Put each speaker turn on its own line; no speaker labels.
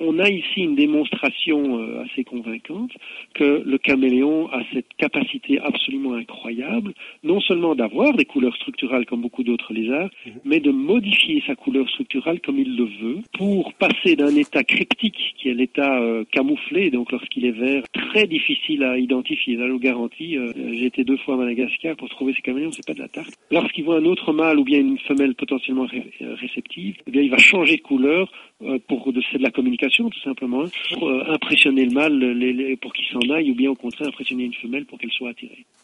on a ici une démonstration assez convaincante que le caméléon a cette capacité absolument incroyable, non seulement d'avoir des couleurs structurales comme beaucoup d'autres lézards, mais de modifier sa couleur structurale comme il le veut pour passer d'un état cryptique, qui est l'état camouflé, donc lorsqu'il est vert, très difficile à identifier. Là, je vous garantis, j'ai été 2 fois à Madagascar pour trouver ces caméléons, c'est pas de la tarte. Lorsqu'il voit un autre mâle ou bien une femelle potentiellement réceptive, eh bien, il va changer de couleur c'est de la communication tout simplement, pour impressionner le mâle pour qu'il s'en aille, ou bien au contraire impressionner une femelle pour qu'elle soit attirée.